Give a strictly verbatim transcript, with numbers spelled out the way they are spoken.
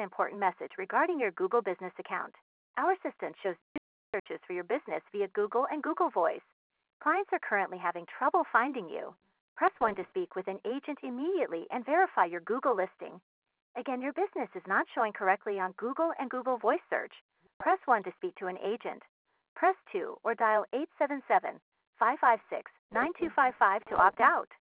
important message regarding your Google Business account. Our assistant shows searches for your business via Google and Google Voice. Clients are currently having trouble finding you. Press one to speak with an agent immediately and verify your Google listing. Again, your business is not showing correctly on Google and Google Voice search. Press one to speak to an agent. Press two or dial eight seven seven, five five six, nine two five five to opt out.